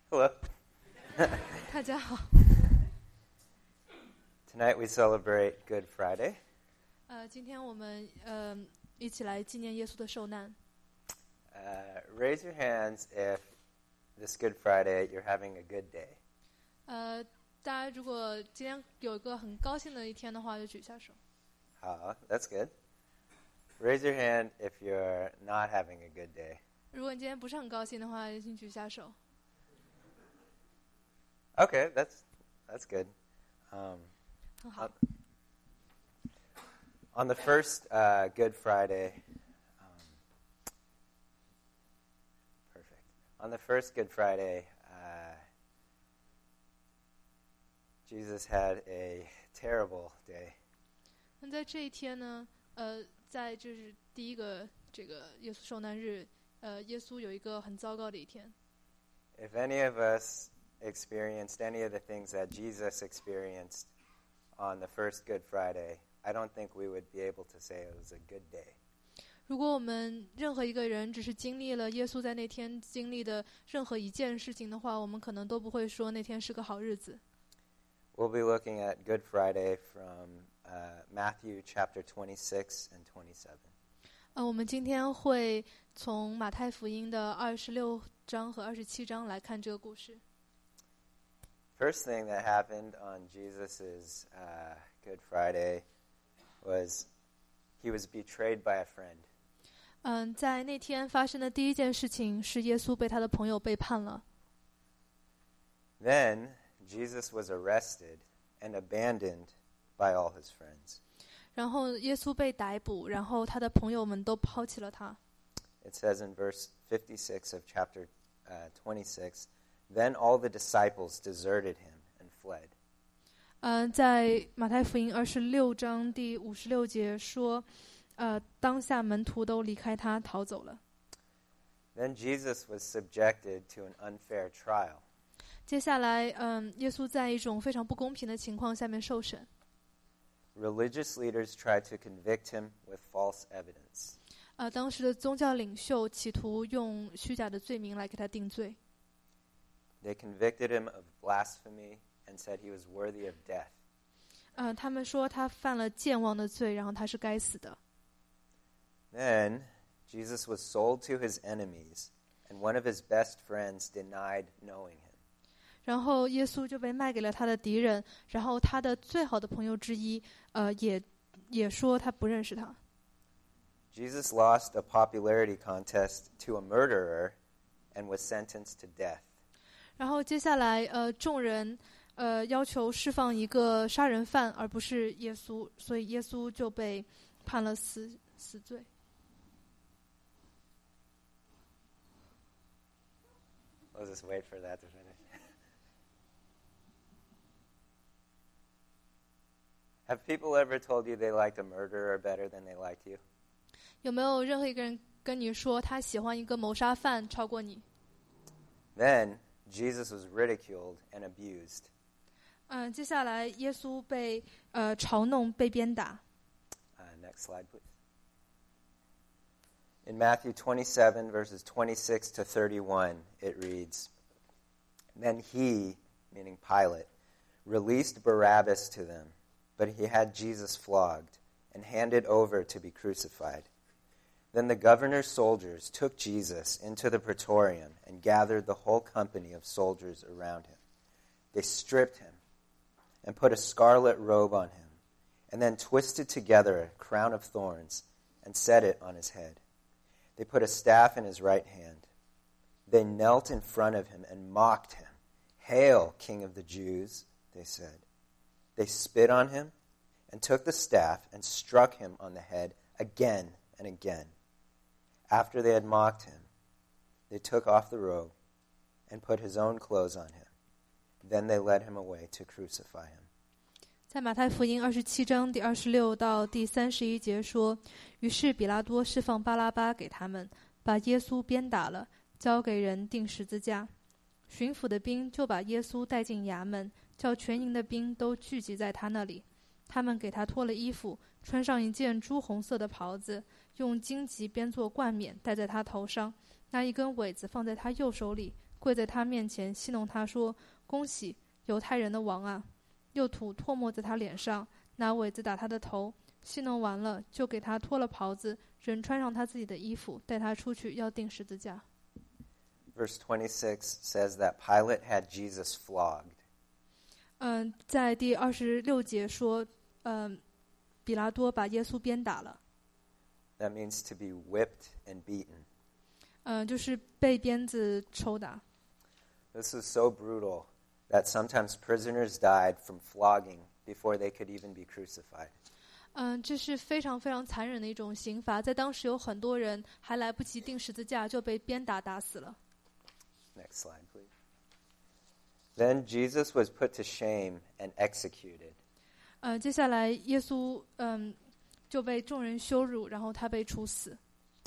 Hello. 大家好。 Tonight we celebrate Good Friday. 今天我们一起来纪念耶稣的受难。 Raise your hands if this Good Friday you're having a good day. 大家如果今天有一个很高兴的一天的话，就举下手。 That's good. Raise your hand if you're not having a good day. 如果你今天不是很高兴的话，请举下手。 Okay, that's good. 很好。 On the first Good Friday, perfect. On the first Good Friday, Jesus had a terrible day. 那在这一天呢，在就是第一个这个耶稣受难日，耶稣有一个很糟糕的一天。 If any of us experienced any of the things that Jesus experienced on the first Good Friday, I don't think we would be able to say it was a good day. 如果我们任何一个人只是经历了耶稣在那天经历的任何一件事情的话，我们可能都不会说那天是个好日子。 We'll be looking at Good Friday from Matthew chapter 26 and 27. 我们今天会从马太福音的26章和27章来看这个故事。 First thing that happened on Jesus' Good Friday was he was betrayed by a friend. 在那天发生的第一件事情是耶稣被他的朋友背叛了。 Then Jesus was arrested and abandoned by all his friends. 然后耶稣被逮捕，然后他的朋友们都抛弃了他。 It says in verse 56 of chapter 26, then all the disciples deserted him and fled. 在马太福音26章第56节说，当下门徒都离开他逃走了。 Then Jesus was subjected to an unfair trial. 接下来，耶稣在一种非常不公平的情况下面受审。 Religious leaders tried to convict him with false evidence. 当时的宗教领袖企图用虚假的罪名来给他定罪。 They convicted him of blasphemy and said he was worthy of death. 他们说他犯了僭妄的罪，然后他是该死的。 Then Jesus was sold to his enemies, and one of his best friends denied knowing him. 然后耶稣就被卖给了他的敌人，然后他的最好的朋友之一，也说他不认识他。 Jesus lost a popularity contest to a murderer and was sentenced to death. 然后接下来，众人要求释放一个杀人犯，而不是耶稣，所以耶稣就被判了死罪。 I'll just wait for that to finish. Have people ever told you they liked a murderer better than they liked you? 有没有任何一个人跟你说他喜欢一个谋杀犯超过你？ Then Jesus was ridiculed and abused. 接下来耶稣被嘲弄、被鞭打。 Next slide, please. In Matthew 27, verses 26 to 31, it reads, Then he, meaning Pilate, released Barabbas to them, but he had Jesus flogged and handed over to be crucified. Then the governor's soldiers took Jesus into the praetorium and gathered the whole company of soldiers around him. They stripped him and put a scarlet robe on him, and then twisted together a crown of thorns and set it on his head. They put a staff in his right hand. They knelt in front of him and mocked him. Hail, King of the Jews, they said. They spit on him and took the staff and struck him on the head again and again. After they had mocked him, they took off the robe and put his own clothes on him. Then they led him away to crucify him. 在马太福音27章第26到第31节说，于是比拉多释放巴拉巴给他们，把耶稣鞭打了，交给人钉十字架。巡抚的兵就把耶稣带进衙门，叫全营的兵都聚集在他那里。他们给他脱了衣服，穿上一件朱红色的袍子，用荆棘编作冠冕戴在他头上，拿一根苇子放在他右手里， 跪在他面前戏弄他说：“恭喜犹太人的王啊！”又吐唾沫在他脸上，拿苇子打他的头。戏弄完了，就给他脱了袍子，人穿上他自己的衣服，带他出去要钉十字架。 Verse 26 says that Pilate had Jesus flogged. 在第26节说，比拉多把耶稣鞭打了。 That means to be whipped and beaten. 就是被鞭子抽打。 This was so brutal that sometimes prisoners died from flogging before they could even be crucified. 这是非常非常残忍的一种刑罚，在当时有很多人还来不及钉十字架就被鞭打死了。 Next slide, please. Then Jesus was put to shame and executed. 接下来耶稣就被众人羞辱，然后他被处死。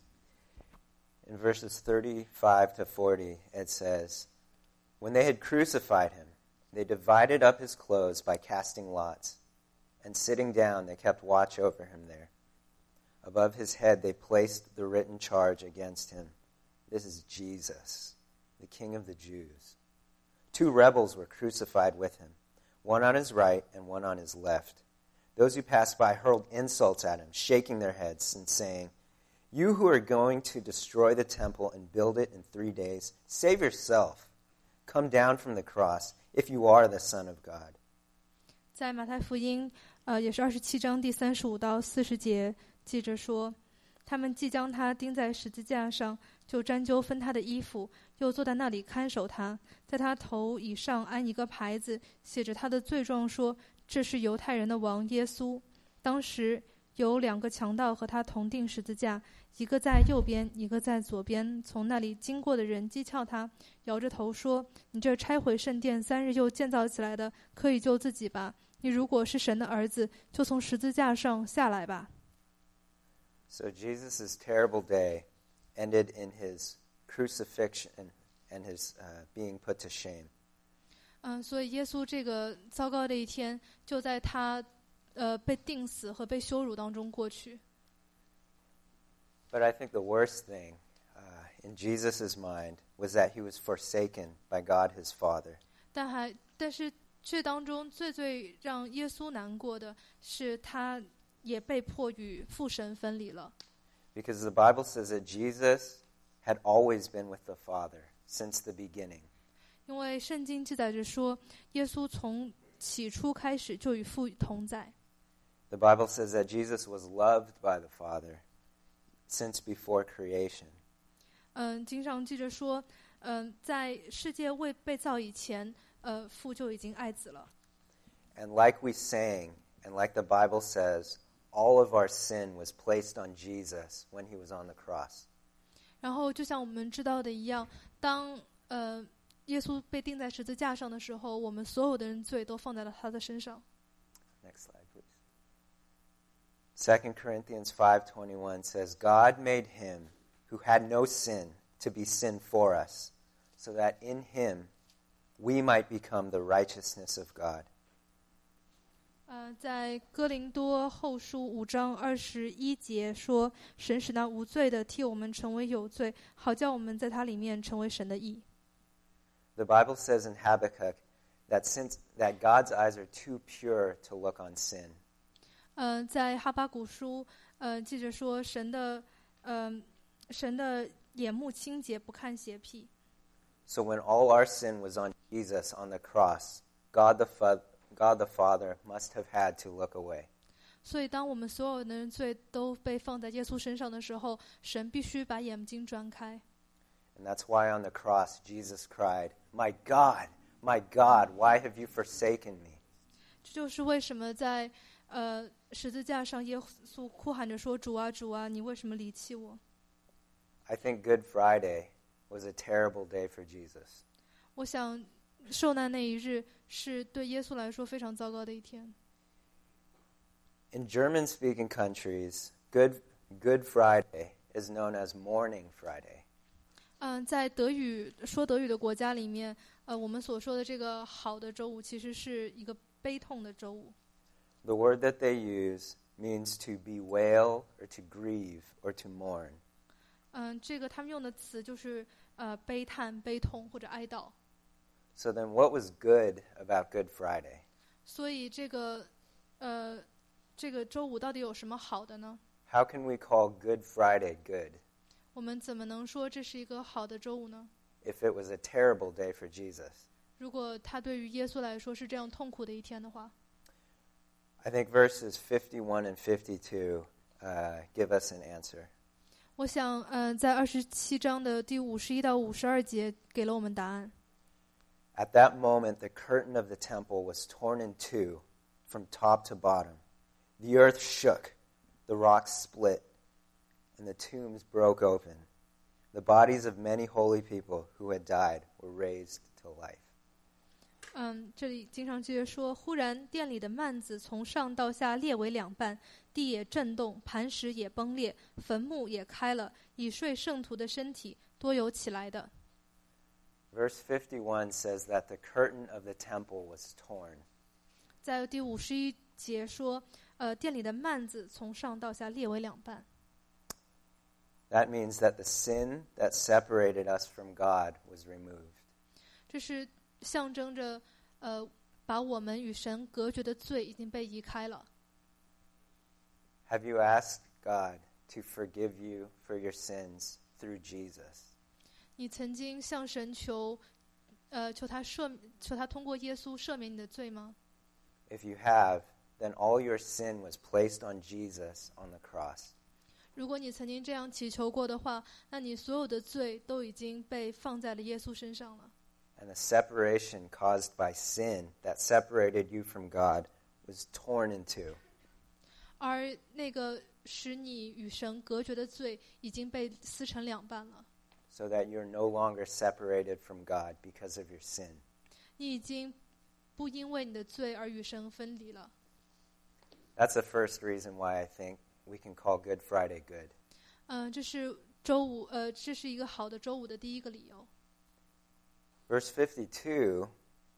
In verses 35 to 40, it says, When they had crucified him, they divided up his clothes by casting lots, and sitting down, they kept watch over him there. Above his head, they placed the written charge against him. This is Jesus, the King of the Jews. 2 rebels were crucified with him, one on his right and one on his left. Those who passed by hurled insults at him, shaking their heads and saying, You who are going to destroy the temple and build it in 3 days, save yourself. Come down from the cross, if you are the Son of God. 在马太福音也是27章第35到40节，记着说，他们既将他钉在十字架上，就沾揪分他的衣服，又坐在那里看守他，在他头以上安一个牌子，写着他的罪状，说这是犹太人的王耶稣。当时有2个强盗和他同钉十字架，一个在右边，一个在左边。从那里经过的人讥诮他，摇着头说：“你这拆毁圣殿3日又建造起来的，可以救自己吧？你如果是神的儿子，就从十字架上下来吧。” So Jesus' terrible day ended in his crucifixion and his being put to shame. 所以耶稣这个糟糕的一天，就在他被钉死和被羞辱当中过去。 But I think the worst thing in Jesus' mind was that he was forsaken by God his Father. 但是这当中最让耶稣难过的是，他也被迫与父神分离了。 Because the Bible says that Jesus had always been with the Father since the beginning. 因为圣经记载着说，耶稣从起初开始就与父同在。 The Bible says that Jesus was loved by the Father since before creation. 经上记着说，在世界未被造以前，父就已经爱子了。 And like we sang, and like the Bible says, all of our sin was placed on Jesus when he was on the cross. 然后就像我们知道的一样，当耶稣被钉在十字架上的时候，我们所有的人罪都放在了他的身上。 Next slide, please. 2 Corinthians 5:21 says, God made him who had no sin to be sin for us, so that in him we might become the righteousness of God. 在哥林多后书5章21节说，神使那无罪的替我们成为有罪，好叫我们在他里面成为神的义。 The Bible says in Habakkuk that God's eyes are too pure to look on sin. 在哈巴谷书记着说，神的眼目清洁，不看邪僻。 So when all our sin was on Jesus on the cross, God the Father must have had to look away. 所以当我们所有的人罪都被放在耶稣身上的时候，神必须把眼睛转开。 And that's why on the cross Jesus cried, My God, why have you forsaken me? 这就是为什么在十字架上耶稣哭喊着说，主啊主啊，你为什么离弃我？ I think Good Friday was a terrible day for Jesus. 我想受难那一日是对耶稣来说非常糟糕的一天。 In German-speaking countries, Good Friday is known as Mourning Friday. 在说德语的国家里面，我们所说的这个好的周五，其实是一个悲痛的周五。 The word that they use means to bewail or to grieve or to mourn. 这个他们用的词就是悲叹、悲痛或者哀悼。 So then what was good about Good Friday? 所以这个周五到底有什么好的呢？ How can we call Good Friday good 我们怎么能说这是一个好的周五呢？ if it was a terrible day for Jesus? 如果他对于耶稣来说是这样痛苦的一天的话， I think verses 51 and 52 give us an answer. 我想在27章的第51到52节给了我们答案。 At that moment, the curtain of the temple was torn in two from top to bottom. The earth shook, the rocks split, and the tombs broke open. The bodies of many holy people who had died were raised to life. 这里经常记得说，忽然殿里的幔子从上到下裂为两半，地也震动，磐石也崩裂，坟墓也开了，已睡圣徒的身体多有起来的。 Verse 51 says that the curtain of the temple was torn. 在第51节说，殿里的幔子从上到下裂为两半。 That means that the sin that separated us from God was removed. 这是象征着，把我们与神隔绝的罪已经被移开了。 Have you asked God to forgive you for your sins through Jesus? 你曾经向神求他通过耶稣赦免你的罪吗？ If you have, then all your sin was placed on Jesus on the cross. 如果你曾经这样祈求过的话，那你所有的罪都已经被放在了耶稣身上了。 And the separation caused by sin that separated you from God was torn in two. 而那个使你与神隔绝的罪已经被撕成两半了。 So that you're no longer separated from God because of your sin. 你已经不因为你的罪而与神分离了。 That's the first reason why I think we can call Good Friday good. 这是这是一个好的周五的第一个理由。 Verse 52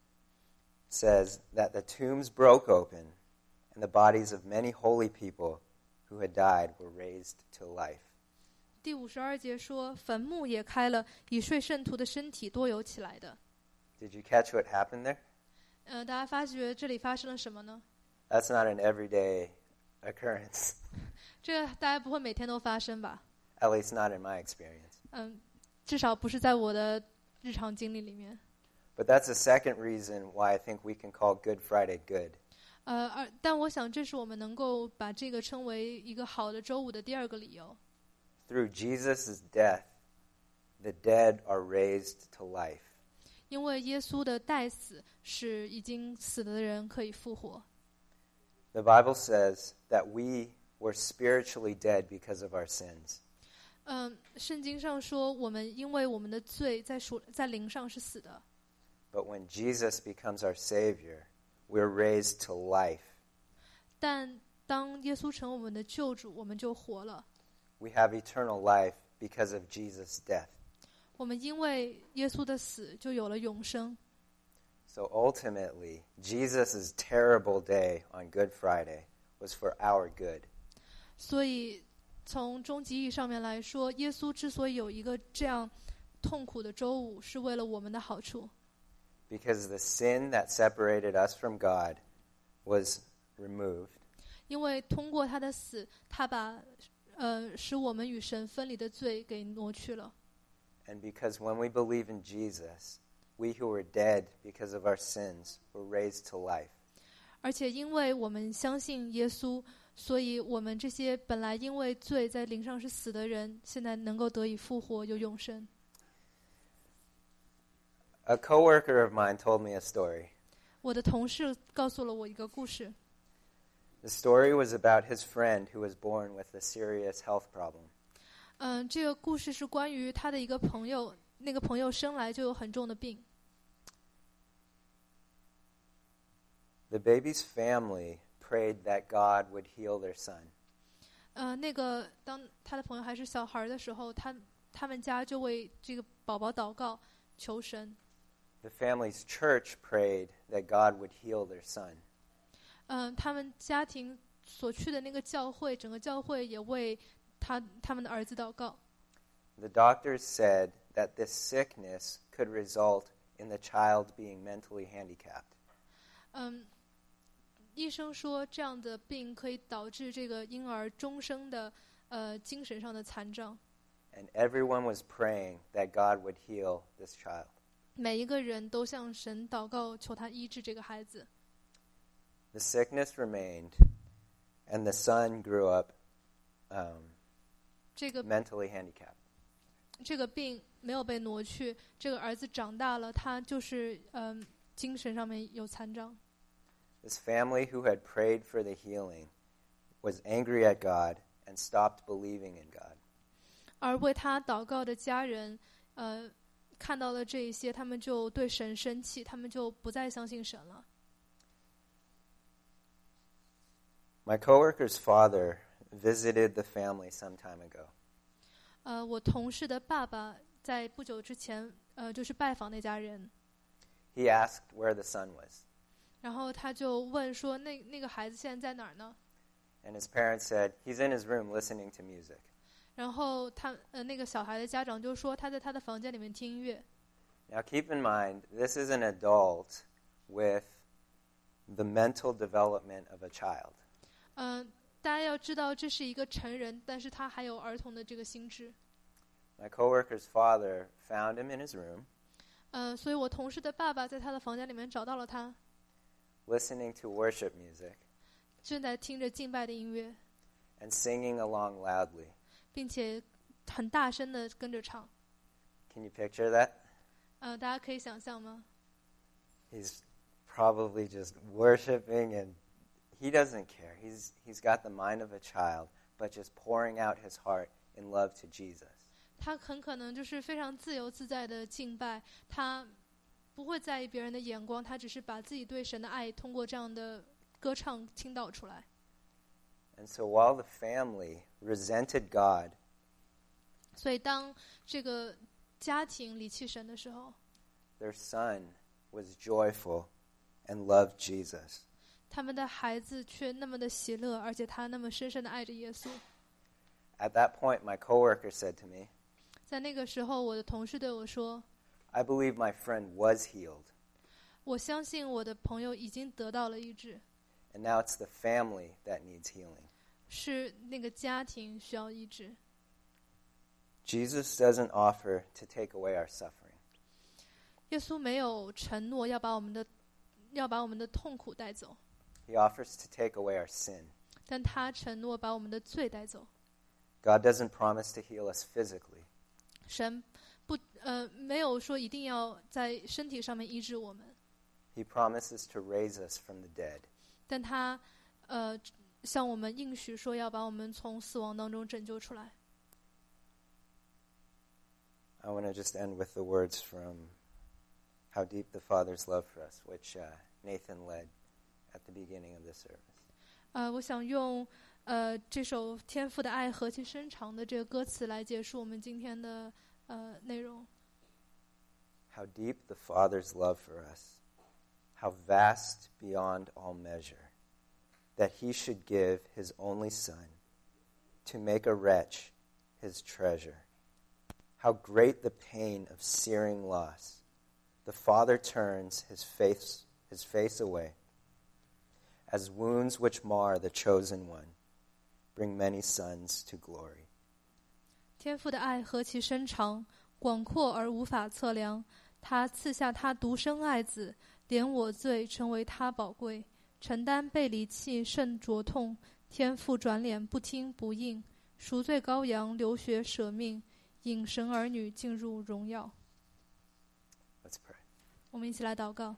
says that the tombs broke open and the bodies of many holy people who had died were raised to life. 第52节说，坟墓也开了，已睡圣徒的身体多有起来的。 Did you catch what happened there? 大家发觉这里发生了什么呢？ That's not an everyday occurrence, 这大家不会每天都发生吧？ at least not in my experience. 至少不是在我的日常经历里面。 But that's the second reason why I think we can call Good Friday good. 但我想这是我们能够把这个称为一个好的周五的第二个理由。 Through Jesus' death, the dead are raised to life. 因为耶稣的代死，使已经死的人可以复活。 The Bible says that we were spiritually dead because of our sins. 圣经上说，我们因为我们的罪在灵上是死的。 But when Jesus becomes our Savior, we're raised to life. 但当耶稣成为我们的救主，我们就活了。 We have eternal life because of Jesus' death. 我们因为耶稣的死，就有了永生。 So ultimately, Jesus' terrible day on Good Friday was for our good. 所以，从终极意义上面来说，耶稣之所以有一个这样痛苦的周五，是为了我们的好处。 Because the sin that separated us from God was removed. 因为通过他的死，他把使我们与神分离的罪给挪去了。 And because when we believe in Jesus, we who were dead because of our sins were raised to life. 而且因为我们相信耶稣，所以我们这些本来因为罪在灵上是死的人，现在能够得以复活，有永生。 A coworker of mine told me a story. 我的同事告诉了我一个故事。 The story was about his friend who was born with a serious health problem. 这个故事是关于他的一个朋友，那个朋友生来就有很重的病。 The baby's family prayed that God would heal their son. 当他的朋友还是小孩的时候，他们家就为这个宝宝祷告，求神。 The family's church prayed that God would heal their son. 他们家庭所去的那个教会，整个教会也为他们的儿子祷告。 The doctors said that this sickness could result in the child being mentally handicapped. 医生说这样的病可以导致这个婴儿终生的精神上的残障。 And everyone was praying that God would heal this child. 每一个人都向神祷告，求他医治这个孩子。 The sickness remained, and the son grew up mentally handicapped. 这个病没有被挪去，这个儿子长大了，他就是精神上面有残障。 This family who had prayed for the healing was angry at God and stopped believing in God. 而为他祷告的家人，看到了这一些，他们就对神生气，他们就不再相信神了。 My coworker's father visited the family some time ago. 我同事的爸爸在不久之前，就是拜访那家人。 He asked where the son was. 然后他就问说，那个孩子现在在哪儿呢？ And his parents said, he's in his room listening to music. 然后那个小孩的家长就说，他在他的房间里面听音乐。 Now keep in mind, this is an adult with the mental development of a child. 大家要知道，这是一个成人，但是他还有儿童的这个心智。 My coworker's father found him in his room. 所以我同事的爸爸在他的房间里面找到了他， listening to worship music, 正在听着敬拜的音乐， and singing along loudly. 并且很大声的跟着唱。 Can you picture that? 大家可以想象吗？ He's probably just worshiping, and he doesn't care. He's got the mind of a child, but just pouring out his heart in love to Jesus. 他很可能就是非常自由自在的敬拜，他不会在意别人的眼光，他只是把自己对神的爱通过这样的歌唱倾倒出来。 And so while the family resented God, 所以当这个家庭离弃神的时候， their son was joyful and loved Jesus. 他们的孩子却那么的喜乐，而且他那么深深的爱着耶稣。 At that point, my coworker said to me, 在那个时候，我的同事对我说， I believe my friend was healed, 我相信我的朋友已经得到了医治， and now it's the family that needs healing. 是那个家庭需要医治。 Jesus doesn't offer to take away our suffering. 耶稣没有承诺要把我们的痛苦带走， He offers to take away our sin. 但他承诺把我们的罪带走。 God doesn't promise to heal us physically. 神没有说一定要在身体上面医治我们， He promises to raise us from the dead. 但他向我们应许说要把我们从死亡当中拯救出来。 I want to just end with the words from How Deep the Father's Love for Us, which Nathan led at the beginning of this service. 我想用这首《天父的爱何其深长》的这个歌词来结束我们今天的内容。 How deep the Father's love for us, how vast beyond all measure, that he should give his only Son to make a wretch his treasure. How great the pain of searing loss. The Father turns his face away, as wounds which mar the chosen one bring many sons to glory. 天父的爱何其深长，广阔而无法测量。他赐下他独生爱子，怜我罪，成为他宝贵，承担被离弃甚灼痛。天父转脸不听不应，赎罪羔羊流血舍命，引神儿女进入荣耀。 Let's pray. 我们一起来祷告。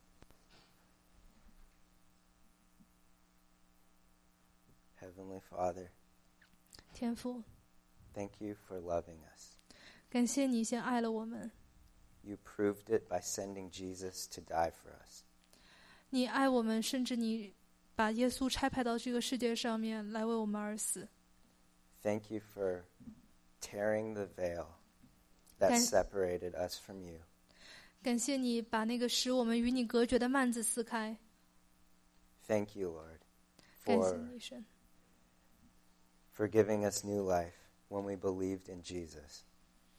Heavenly Father, 天父， thank you for loving us. 感谢你先爱了我们， You proved it by sending Jesus to die for us. 你爱我们，甚至你把耶稣差派到这个世界上面来为我们而死。 Thank you for tearing the veil that Thank- separated us from you. 感谢你把那个使我们与你隔绝的幔子撕开。 Thank you, Lord, 感谢 for 你神， giving us new life when we believed in Jesus.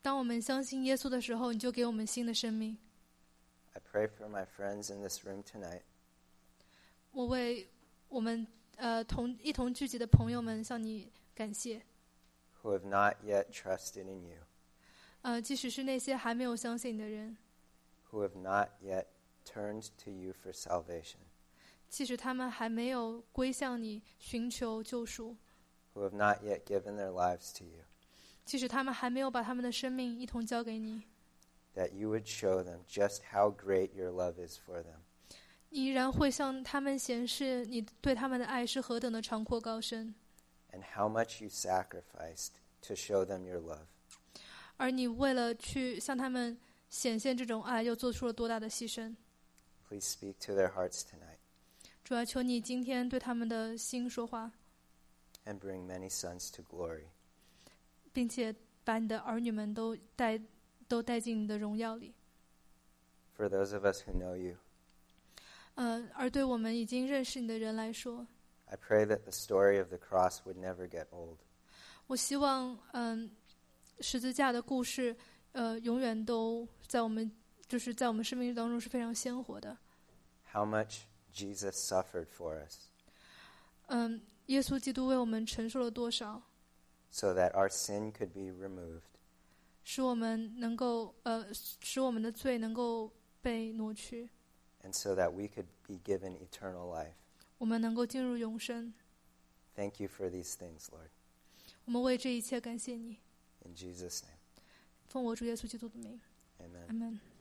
当我们相信耶稣的时候，你就给我们新的生命。 I pray for my friends in this room tonight 我为我们一同聚集的朋友们向你感谢。 who have not yet trusted in you, 即使是那些还没有相信你的人， who have not yet turned to you for salvation, 即使他们还没有归向你寻求救赎， who have not yet given their lives to you, 即使他们还没有把他们的生命一同交给你， that you would show them just how great your love is for them, 你依然会向他们显示你对他们的爱是何等的长阔高深， and how much you sacrificed to show them your love. 而你为了去向他们显现这种爱，又做出了多大的牺牲。 Please speak to their hearts tonight 主啊，求你今天对他们的心说话， and bring many sons to glory. 并且把你的儿女们都带进你的荣耀里。 For those of us who know you, 而对我们已经认识你的人来说， I pray that the story of the cross would never get old. 我希望十字架的故事永远都在我们生命当中是非常鲜活的。 How much Jesus suffered for us 耶稣基督为我们承受了多少， so that our sin could be removed, 使我们的罪能够被挪去， and so that we could be given eternal life. 我们能够进入永生。 Thank you for these things, Lord. 我们为这一切感谢你， In Jesus' name, 奉我主耶稣基督的名， amen. 阿们。